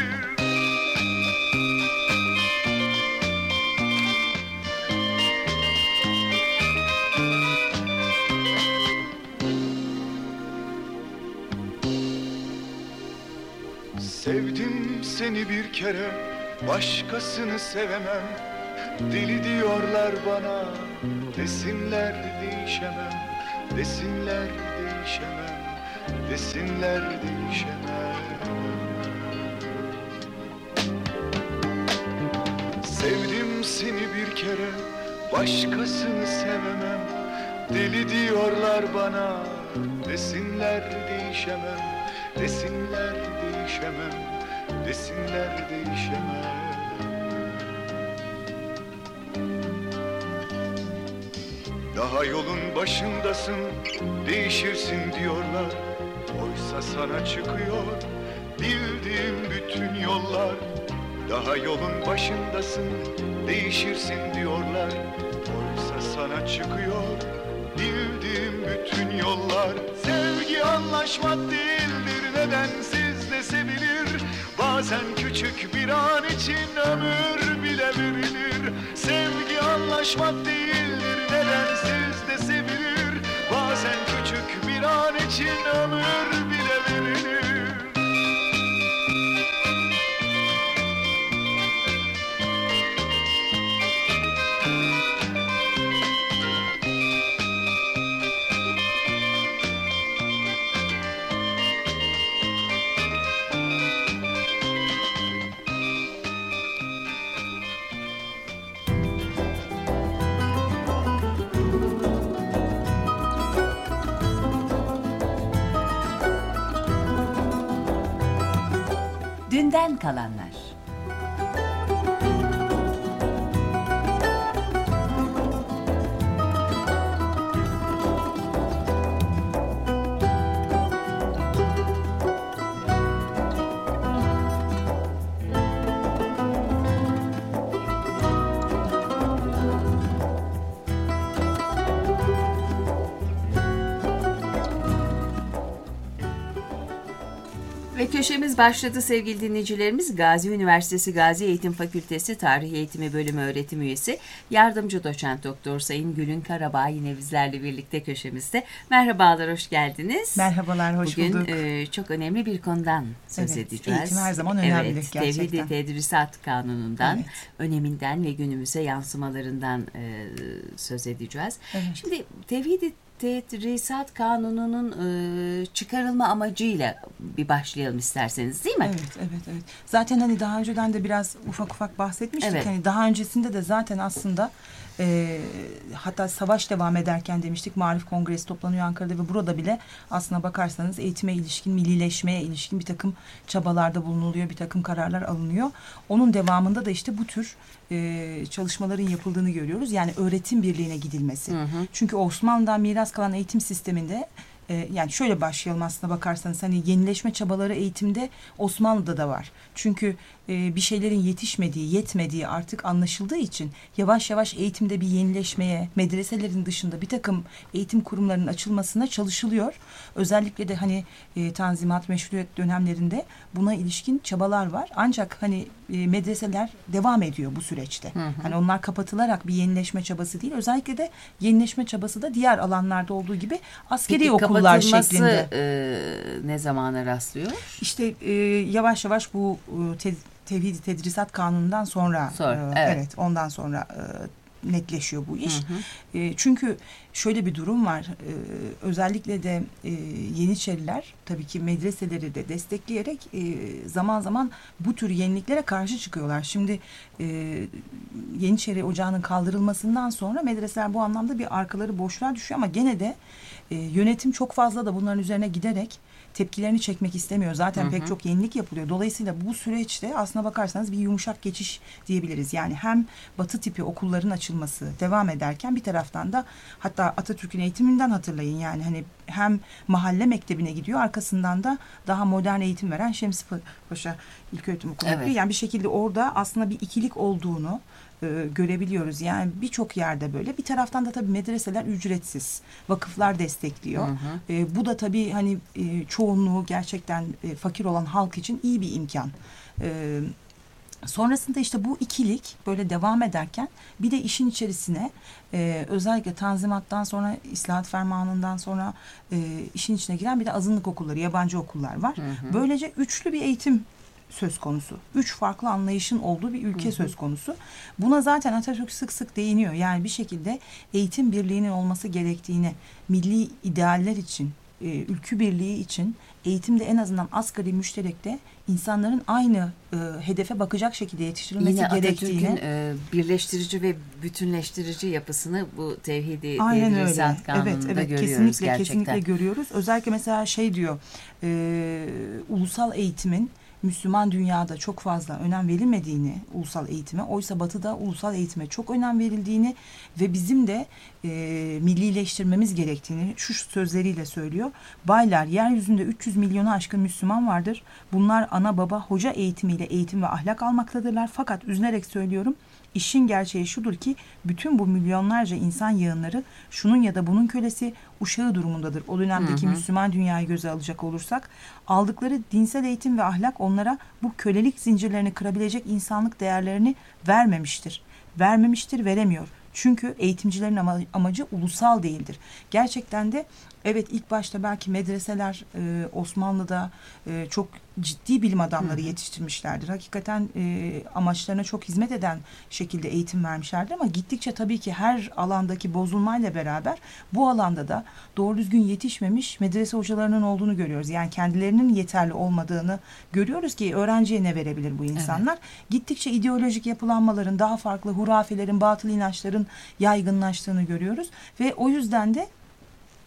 Sevdim seni bir kere, başkasını sevemem. Deli diyorlar bana, desinler değişemem. Desinler değişemem, desinler değişemem. Sevdim seni bir kere, başkasını sevemem. Deli diyorlar bana, desinler değişemem. Desinler değişemem, desinler değişemem. Daha yolun başındasın, değişirsin diyorlar. Oysa sana çıkıyor bildiğim bütün yollar. Daha yolun başındasın, değişirsin diyorlar. Oysa sana çıkıyor bildiğim bütün yollar. Sevgi anlaşmak değildir, nedensiz de sevilir. Bazen küçük bir an için ömür bile verilir. Sevgi anlaşmak değildir, nedensiz de sevilir. Bazen küçük bir an için ömür bile verilir. Dünden kalanlar. Ve köşemiz başladı sevgili dinleyicilerimiz. Gazi Üniversitesi Gazi Eğitim Fakültesi Tarih Eğitimi Bölümü öğretim üyesi yardımcı doçent doktor Sayın Gülün Karabağ yine bizlerle birlikte köşemizde. Merhabalar, hoş geldiniz. Merhabalar, hoş Bugün, bulduk. Bugün e, çok önemli bir konudan söz evet, edeceğiz. Eğitim her zaman önemli evet, gerçekten. Tevhid-i Tedrisat Kanunu'ndan, evet. öneminden ve günümüze yansımalarından e, söz edeceğiz. Evet. Şimdi Tevhid-i Tedrisat Kanunu'nun e, çıkarılma amacıyla bir başlayalım isterseniz, değil mi? Evet, evet, evet. Zaten hani daha önceden de biraz ufak ufak bahsetmiştik. Evet. Hani daha öncesinde de zaten aslında e, hatta savaş devam ederken demiştik, Maarif Kongresi toplanıyor Ankara'da ve burada bile aslına bakarsanız eğitime ilişkin, millileşmeye ilişkin bir takım çabalarda bulunuluyor, bir takım kararlar alınıyor. Onun devamında da işte bu tür e, çalışmaların yapıldığını görüyoruz. Yani öğretim birliğine gidilmesi. Hı hı. Çünkü Osmanlı'dan miras kalan eğitim sisteminde, yani şöyle başlayalım aslına bakarsanız, hani yenileşme çabaları eğitimde Osmanlı'da da var. Çünkü e, bir şeylerin yetişmediği, yetmediği artık anlaşıldığı için yavaş yavaş eğitimde bir yenileşmeye, medreselerin dışında bir takım eğitim kurumlarının açılmasına çalışılıyor. Özellikle de hani e, Tanzimat, Meşruiyet dönemlerinde buna ilişkin çabalar var. Ancak hani e, medreseler devam ediyor bu süreçte. Hı hı. Hani onlar kapatılarak bir yenileşme çabası değil. Özellikle de yenileşme çabası da diğer alanlarda olduğu gibi askeri Peki, okullar şeklinde. E, ne zamana rastlıyor? İşte e, yavaş yavaş bu e, te, Tevhid-i Tedrisat Kanunu'ndan sonra, sonra e, evet. evet ondan sonra e, netleşiyor bu iş. Hı hı. E, çünkü şöyle bir durum var. E, özellikle de e, Yeniçeriler tabii ki medreseleri de destekleyerek e, zaman zaman bu tür yeniliklere karşı çıkıyorlar. Şimdi e, Yeniçeri Ocağı'nın kaldırılmasından sonra medreseler bu anlamda bir arkaları boşluğa düşüyor ama gene de e, yönetim çok fazla da bunların üzerine giderek tepkilerini çekmek istemiyor. Zaten hı hı. pek çok yenilik yapılıyor. Dolayısıyla bu süreçte aslına bakarsanız bir yumuşak geçiş diyebiliriz. Yani hem batı tipi okulların açılması devam ederken bir taraftan da hatta Atatürk'ün eğitiminden hatırlayın. Yani hani hem mahalle mektebine gidiyor, arkasından da daha modern eğitim veren Şemsi Paşa İlköğretim Okulu'na gidiyor. Evet. Yani bir şekilde orada aslında bir ikilik olduğunu e, görebiliyoruz. Yani birçok yerde böyle. Bir taraftan da tabii medreseler ücretsiz. Vakıflar destekliyor. Hı hı. E, bu da tabii hani e, çoğunluğu gerçekten e, fakir olan halk için iyi bir imkan. E, sonrasında işte bu ikilik böyle devam ederken bir de işin içerisine e, özellikle Tanzimat'tan sonra, İslahat Fermanı'ndan sonra e, işin içine giren bir de azınlık okulları, yabancı okullar var. Hı hı. Böylece üçlü bir eğitim söz konusu. Üç farklı anlayışın olduğu bir ülke hı hı. söz konusu. Buna zaten Atatürk sık sık değiniyor. Yani bir şekilde eğitim birliğinin olması gerektiğini, milli idealler için, e, ülkü birliği için eğitimde en azından asgari müşterekte insanların aynı e, hedefe bakacak şekilde yetiştirilmesi Yine gerektiğini. Yine Atatürk'ün e, birleştirici ve bütünleştirici yapısını bu Tevhid-i Tedrisat Kanunu'nda evet, evet, görüyoruz kesinlikle, gerçekten. Kesinlikle görüyoruz. Özellikle mesela şey diyor, e, ulusal eğitimin Müslüman dünyada çok fazla önem verilmediğini, ulusal eğitime, oysa Batı'da ulusal eğitime çok önem verildiğini ve bizim de e, millileştirmemiz gerektiğini şu sözleriyle söylüyor. Baylar, yeryüzünde üç yüz milyonu aşkın Müslüman vardır. Bunlar ana baba hoca eğitimiyle eğitim ve ahlak almaktadırlar. Fakat üzülerek söylüyorum, İşin gerçeği şudur ki bütün bu milyonlarca insan yığınları şunun ya da bunun kölesi, uşağı durumundadır. O dönemdeki hı hı. Müslüman dünyayı göze alacak olursak aldıkları dinsel eğitim ve ahlak onlara bu kölelik zincirlerini kırabilecek insanlık değerlerini vermemiştir. Vermemiştir, veremiyor. Çünkü eğitimcilerin ama, amacı ulusal değildir. Gerçekten de evet, ilk başta belki medreseler e, Osmanlı'da e, çok ciddi bilim adamları hı hı. yetiştirmişlerdir. Hakikaten e, amaçlarına çok hizmet eden şekilde eğitim vermişlerdir ama gittikçe tabii ki her alandaki bozulmayla beraber bu alanda da doğru düzgün yetişmemiş medrese hocalarının olduğunu görüyoruz. Yani kendilerinin yeterli olmadığını görüyoruz ki öğrenciye ne verebilir bu insanlar? Evet. Gittikçe ideolojik yapılanmaların, daha farklı hurafelerin, batıl inançların yaygınlaştığını görüyoruz ve o yüzden de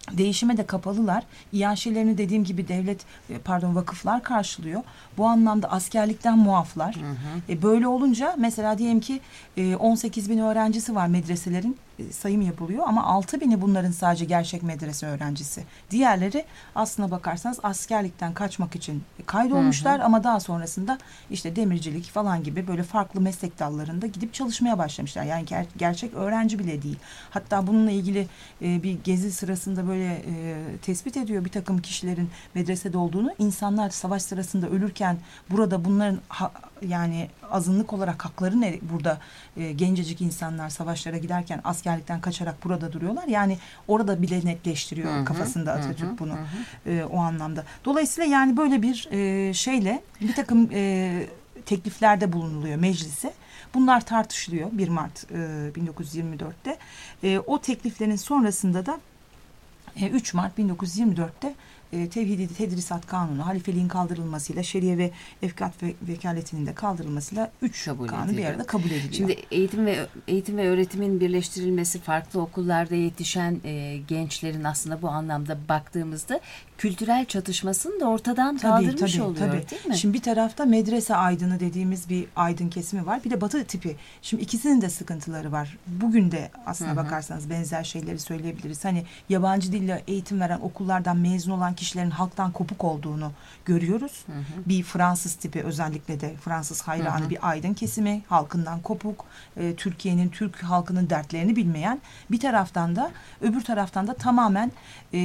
Değişime de kapalılar. İAŞ'lerini dediğim gibi devlet, pardon vakıflar karşılıyor. Bu anlamda askerlikten muaflar. Hı hı. E, böyle olunca mesela diyelim ki e, on sekiz bin öğrencisi var medreselerin, e, sayım yapılıyor ama altı bini bunların sadece gerçek medrese öğrencisi. Diğerleri aslına bakarsanız askerlikten kaçmak için kaydolmuşlar, hı hı. ama daha sonrasında işte demircilik falan gibi böyle farklı meslek dallarında gidip çalışmaya başlamışlar. Yani ger- gerçek öğrenci bile değil. Hatta bununla ilgili e, bir gezi sırasında böyle e, tespit ediyor bir takım kişilerin medresede olduğunu. İnsanlar savaş sırasında ölürken burada bunların ha, yani azınlık olarak hakları ne burada, e, gencecik insanlar savaşlara giderken askerlikten kaçarak burada duruyorlar. Yani orada bile netleştiriyor hı hı, kafasında Atatürk hı, bunu hı hı. E, o anlamda. Dolayısıyla yani böyle bir e, şeyle bir takım e, tekliflerde bulunuluyor meclise. Bunlar tartışılıyor bir Mart e, bin dokuz yüz yirmi dörtte. E, o tekliflerin sonrasında da e, üç Mart bin dokuz yüz yirmi dörtte e, Tevhidi Tedrisat Kanunu, halifeliğin kaldırılmasıyla, şeriye ve efkat ve vekaletinin de kaldırılmasıyla üç kabul kanun ediliyor. Bir arada kabul ediliyor. Şimdi eğitim ve eğitim ve öğretimin birleştirilmesi, farklı okullarda yetişen e, gençlerin aslında bu anlamda baktığımızda kültürel çatışmasını da ortadan tabii, kaldırmış tabii, oluyor, tabii. değil mi? Şimdi bir tarafta medrese aydını dediğimiz bir aydın kesimi var. Bir de batı tipi. Şimdi ikisinin de sıkıntıları var. Bugün de aslına hı hı. bakarsanız benzer şeyleri söyleyebiliriz. Hani yabancı dille eğitim veren okullardan mezun olan kişilerin halktan kopuk olduğunu görüyoruz. Hı hı. Bir Fransız tipi, özellikle de Fransız hayranı hı hı. bir aydın kesimi, halkından kopuk, e, Türkiye'nin, Türk halkının dertlerini bilmeyen, bir taraftan da öbür taraftan da tamamen e,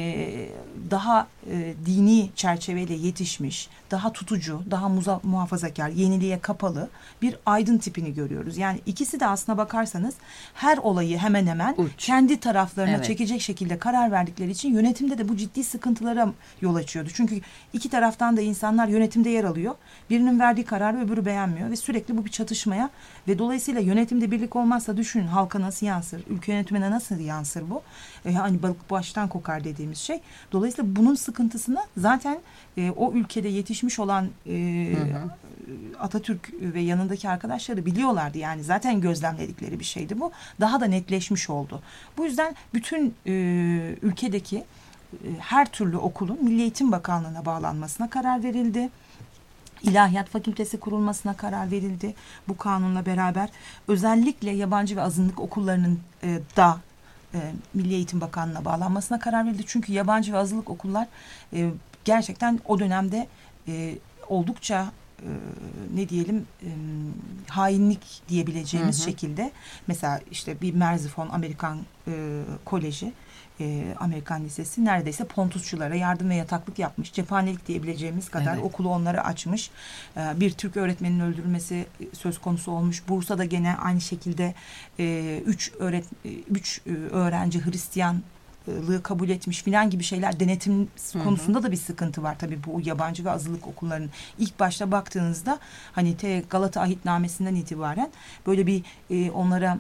daha daha e, dini çerçeveyle yetişmiş, daha tutucu, daha muza, muhafazakar, yeniliğe kapalı bir aydın tipini görüyoruz. Yani ikisi de aslına bakarsanız her olayı hemen hemen Uç. kendi taraflarına evet. çekecek şekilde karar verdikleri için yönetimde de bu ciddi sıkıntılara yol açıyordu. Çünkü iki taraftan da insanlar yönetimde yer alıyor. Birinin verdiği kararı öbürü beğenmiyor ve sürekli bu bir çatışmaya ve dolayısıyla yönetimde birlik olmazsa düşünün halka nasıl yansır, ülke yönetimine nasıl yansır bu? E, hani balık baştan kokar dediğimiz şey. Dolayısıyla bunun sıkıntısını zaten e, o ülkede yetişmiş olan e, hı hı. Atatürk ve yanındaki arkadaşları biliyorlardı. Yani zaten gözlemledikleri bir şeydi bu. Daha da netleşmiş oldu. Bu yüzden bütün e, ülkedeki e, her türlü okulun Milli Eğitim Bakanlığı'na bağlanmasına karar verildi. İlahiyat Fakültesi kurulmasına karar verildi bu kanunla beraber. Özellikle yabancı ve azınlık okullarının e, da e, Milli Eğitim Bakanlığı'na bağlanmasına karar verildi. Çünkü yabancı ve azınlık okullar e, gerçekten o dönemde e, oldukça e, ne diyelim e, hainlik diyebileceğimiz hı hı. şekilde, mesela işte bir Merzifon Amerikan e, Koleji, E, Amerikan Lisesi neredeyse Pontusçulara yardım ve yataklık yapmış. Cephanelik diyebileceğimiz kadar evet. okulu onlara açmış. E, bir Türk öğretmenin öldürülmesi söz konusu olmuş. Bursa'da gene aynı şekilde e, üç, öğret, üç e, öğrenci Hristiyanlığı kabul etmiş filan gibi şeyler. Denetim hı hı. konusunda da bir sıkıntı var tabii bu yabancı ve azınlık okullarının. İlk başta baktığınızda hani te Galata Ahitnamesi'nden itibaren böyle bir e, onlara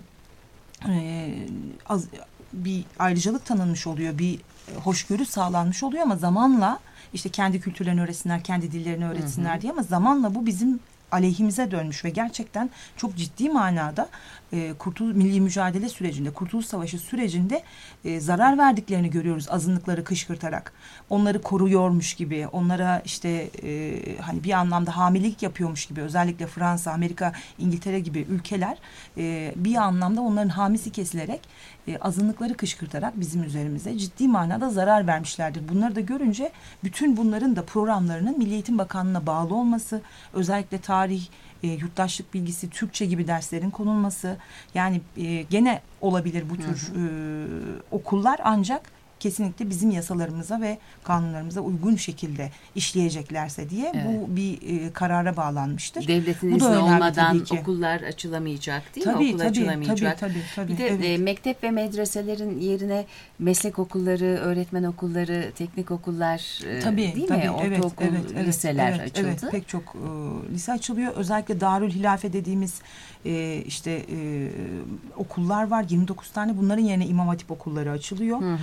e, az bir ayrıcalık tanınmış oluyor, bir hoşgörü sağlanmış oluyor ama zamanla işte kendi kültürlerini öğretsinler, kendi dillerini öğretsinler hı hı. diye, ama zamanla bu bizim aleyhimize dönmüş ve gerçekten çok ciddi manada e, Kurtuluş Milli Mücadele sürecinde, Kurtuluş Savaşı sürecinde e, zarar verdiklerini görüyoruz azınlıkları kışkırtarak. Onları koruyormuş gibi, onlara işte e, hani bir anlamda hamilelik yapıyormuş gibi, özellikle Fransa, Amerika, İngiltere gibi ülkeler e, bir anlamda onların hamisi kesilerek e, azınlıkları kışkırtarak bizim üzerimize ciddi manada zarar vermişlerdir. Bunları da görünce bütün bunların da programlarının Milli Eğitim Bakanlığı'na bağlı olması, özellikle tarih, e, yurttaşlık bilgisi, Türkçe gibi derslerin konulması, yani e, gene olabilir bu tür hı hı. E, okullar, ancak kesinlikle bizim yasalarımıza ve kanunlarımıza uygun şekilde işleyeceklerse diye evet. bu bir e, karara bağlanmıştır. Devletin bu izni olmadan okullar açılamayacak değil tabii, mi? Okul tabii, açılamayacak. Tabii, tabii, tabii, bir de evet. e, mektep ve medreselerin yerine meslek okulları, öğretmen okulları, teknik okullar e, tabii, değil tabii, mi? Ortaokul, evet, evet, liseler evet, açıldı. Evet, pek çok e, lise açılıyor. Özellikle Darül Hilafe dediğimiz e, işte e, okullar var. yirmi dokuz tane. Bunların yerine İmam Hatip okulları açılıyor. Hı hı. E,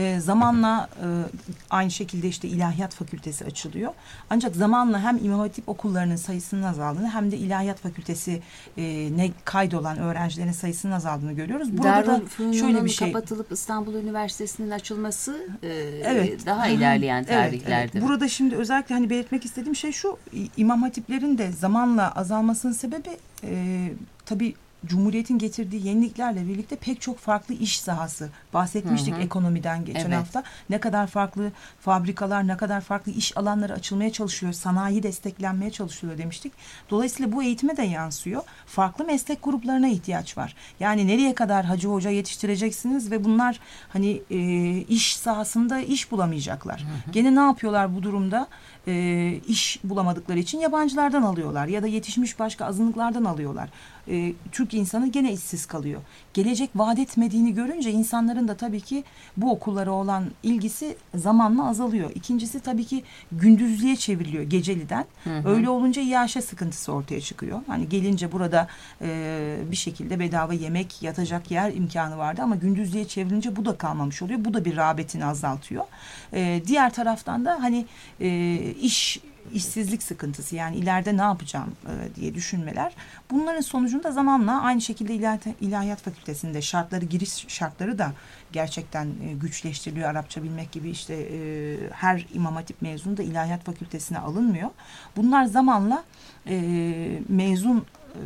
e, zamanla e, aynı şekilde işte ilahiyat fakültesi açılıyor. Ancak zamanla hem İmam Hatip okullarının sayısının azaldığını hem de ilahiyat fakültesi e, ne kaydolan öğrencilerin sayısının azaldığını görüyoruz. Burada da şöyle bir şey kapatılıp İstanbul Üniversitesi'nin açılması e, evet. daha ilerleyen tarihlerde. Evet, evet. Burada şimdi özellikle hani belirtmek istediğim şey şu, İmam Hatiplerin de zamanla azalmasının sebebi e, tabii Cumhuriyet'in getirdiği yeniliklerle birlikte pek çok farklı iş sahası. Bahsetmiştik hı hı. ekonomiden geçen evet. hafta. Ne kadar farklı fabrikalar, ne kadar farklı iş alanları açılmaya çalışıyor. Sanayi desteklenmeye çalışılıyor demiştik. Dolayısıyla bu eğitime de yansıyor. Farklı meslek gruplarına ihtiyaç var. Yani nereye kadar hacı hoca yetiştireceksiniz ve bunlar hani e, iş sahasında iş bulamayacaklar. Hı hı. Gene ne yapıyorlar bu durumda? E, iş bulamadıkları için yabancılardan alıyorlar ya da yetişmiş başka azınlıklardan alıyorlar. E, Türk insanı gene işsiz kalıyor. Gelecek vaat etmediğini görünce insanların da tabii ki bu okullara olan ilgisi zamanla azalıyor. İkincisi tabii ki gündüzlüğe çevriliyor Geceliden. Hı hı. Öyle olunca iaşe sıkıntısı ortaya çıkıyor. Hani gelince burada e, bir şekilde bedava yemek, yatacak yer imkanı vardı ama gündüzlüğe çevrilince bu da kalmamış oluyor. Bu da bir rağbetini azaltıyor. E, diğer taraftan da hani e, iş işsizlik sıkıntısı, yani ileride ne yapacağım e, diye düşünmeler. Bunların sonucunda zamanla aynı şekilde ilahiyat, ilahiyat fakültesinde şartları, giriş şartları da gerçekten e, güçleştiriliyor. Arapça bilmek gibi işte e, her İmam Hatip mezunu da ilahiyat fakültesine alınmıyor. Bunlar zamanla e, mezun e,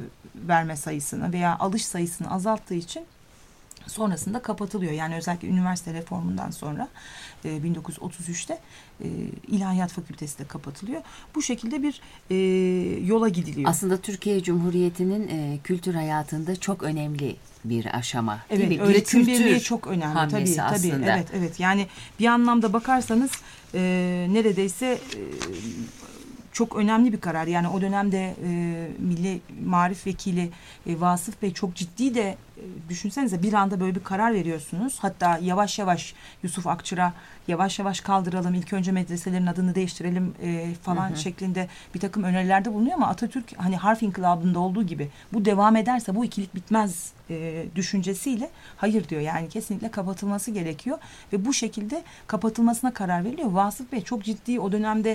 verme sayısını veya alış sayısını azalttığı için sonrasında kapatılıyor. Yani özellikle üniversite reformundan sonra e, bin dokuz yüz otuz üçte e, İlahiyat Fakültesi de kapatılıyor. Bu şekilde bir e, yola gidiliyor. Aslında Türkiye Cumhuriyeti'nin e, kültür hayatında çok önemli bir aşama. Evet, değil mi? öğretim bir birliği çok önemli. Tabii, tabii. Aslında. Evet, evet. Yani bir anlamda bakarsanız e, neredeyse e, çok önemli bir karar. Yani o dönemde e, Milli Marif Vekili e, Vasıf Bey çok ciddi de e, düşünsenize bir anda böyle bir karar veriyorsunuz. Hatta yavaş yavaş Yusuf Akçır'a yavaş yavaş kaldıralım, ilk önce medreselerin adını değiştirelim e, falan hı hı. şeklinde bir takım önerilerde bulunuyor ama Atatürk hani harf inkılabında olduğu gibi bu devam ederse bu ikilik bitmez e, düşüncesiyle hayır diyor. Yani kesinlikle kapatılması gerekiyor ve bu şekilde kapatılmasına karar veriliyor. Vasıf Bey çok ciddi o dönemde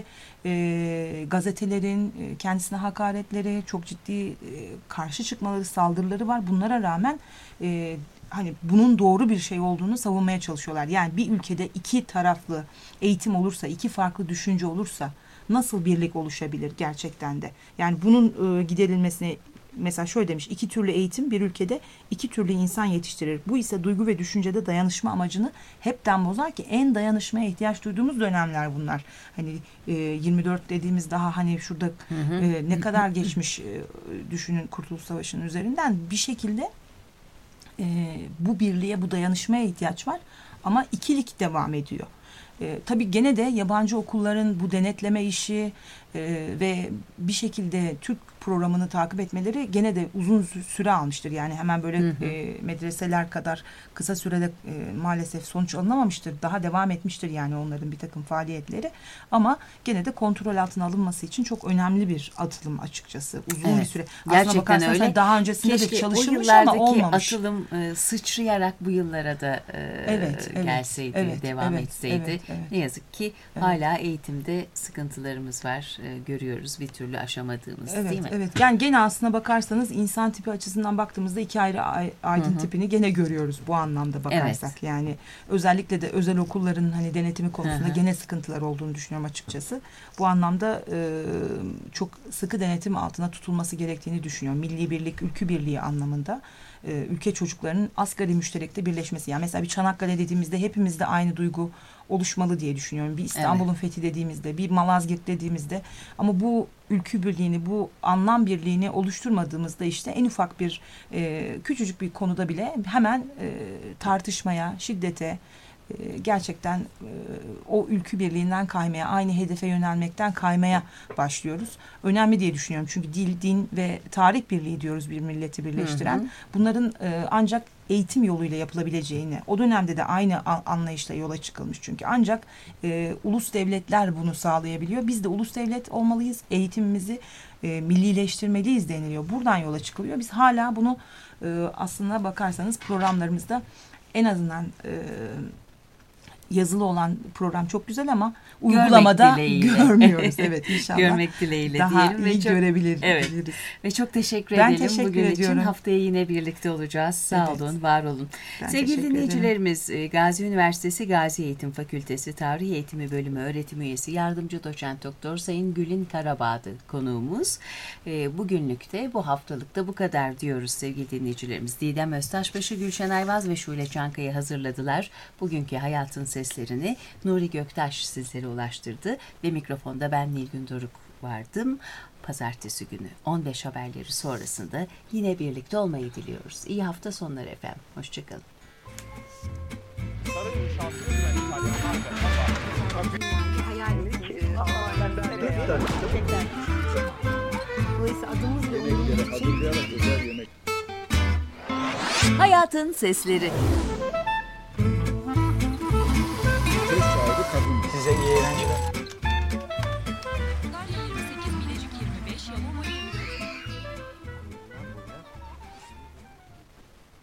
e, gazetelerin e, kendisine hakaretleri, çok ciddi e, karşı çıkmaları, saldırıları var. Bunlara rağmen e, hani bunun doğru bir şey olduğunu savunmaya çalışıyorlar. Yani bir ülkede iki taraflı eğitim olursa, iki farklı düşünce olursa nasıl birlik oluşabilir gerçekten de? Yani bunun e, giderilmesine mesela şöyle demiş, iki türlü eğitim bir ülkede iki türlü insan yetiştirir. Bu ise duygu ve düşüncede dayanışma amacını hepten bozar ki en dayanışmaya ihtiyaç duyduğumuz dönemler bunlar. Hani e, yirmi dört dediğimiz daha hani şurada hı hı. E, ne kadar geçmiş e, düşünün Kurtuluş Savaşı'nın üzerinden bir şekilde e, bu birliğe, bu dayanışmaya ihtiyaç var ama ikilik devam ediyor. E, tabii gene de yabancı okulların bu denetleme işi e, ve bir şekilde Türk programını takip etmeleri gene de uzun süre almıştır. Yani hemen böyle hı hı. E, medreseler kadar kısa sürede e, maalesef sonuç alınamamıştır. Daha devam etmiştir yani onların bir takım faaliyetleri. Ama gene de kontrol altına alınması için çok önemli bir atılım açıkçası. Uzun evet. bir süre. Gerçekten öyle. Daha öncesinde Keşke de çalışılmış ama olmamış. Atılım e, sıçrayarak bu yıllara da e, evet, evet, gelseydi, evet, devam evet, etseydi. Evet, evet. Ne yazık ki evet. hala eğitimde sıkıntılarımız var. E, görüyoruz bir türlü aşamadığımız evet, değil mi? Evet. Yani gene aslına bakarsanız insan tipi açısından baktığımızda iki ayrı aydın hı hı. tipini gene görüyoruz bu anlamda bakarsak. Evet. Yani özellikle de özel okulların hani denetimi konusunda hı hı. gene sıkıntılar olduğunu düşünüyorum açıkçası. Bu anlamda e, çok sıkı denetim altına tutulması gerektiğini düşünüyorum. Milli birlik, ülkü birliği anlamında. E, ülke çocuklarının asgari müşterekte birleşmesi. Yani mesela bir Çanakkale dediğimizde hepimizde aynı duygu oluşmalı diye düşünüyorum. Bir İstanbul'un evet. fethi dediğimizde, bir Malazgirt dediğimizde ama bu ülkü birliğini, bu anlam birliğini oluşturmadığımızda işte en ufak bir e, küçücük bir konuda bile hemen e, tartışmaya, şiddete, e, gerçekten e, o ülkü birliğinden kaymaya, aynı hedefe yönelmekten kaymaya başlıyoruz. Önemli diye düşünüyorum. Çünkü dil, din ve tarih birliği diyoruz bir milleti birleştiren. Hı hı. Bunların e, ancak eğitim yoluyla yapılabileceğini, o dönemde de aynı anlayışla yola çıkılmış çünkü. Ancak e, ulus devletler bunu sağlayabiliyor. Biz de ulus devlet olmalıyız. Eğitimimizi e, millileştirmeliyiz deniliyor. Buradan yola çıkılıyor. Biz hala bunu e, aslında bakarsanız programlarımızda en azından e, yazılı olan program çok güzel ama uygulamada görmüyoruz. Evet, inşallah. Görmek dileğiyle daha diyelim. iyi ve çok, görebiliriz. evet. Ve çok teşekkür Ben edelim teşekkür bugün ediyorum. için. Haftaya yine birlikte olacağız. Sağ Evet. olun, var olun. Ben Sevgili teşekkür ederim. dinleyicilerimiz, Gazi Üniversitesi Gazi Eğitim Fakültesi Tarih Eğitimi Bölümü öğretim üyesi yardımcı doçent doktor Sayın Gülin Karabağ'dı konuğumuz. Bugünlük de bu haftalıkta bu kadar diyoruz sevgili dinleyicilerimiz. Didem Öztaşbaşı, Gülşen Ayvaz ve Şule Çankaya hazırladılar. Bugünkü Hayatın Seslerini Nuri Göktaş sizlere ulaştırdı ve mikrofonda ben Nilgün Doruk vardım. Pazartesi günü on beş haberleri sonrasında yine birlikte olmayı diliyoruz. İyi hafta sonları efendim. Hoşçakalın. Hayatın Sesleri.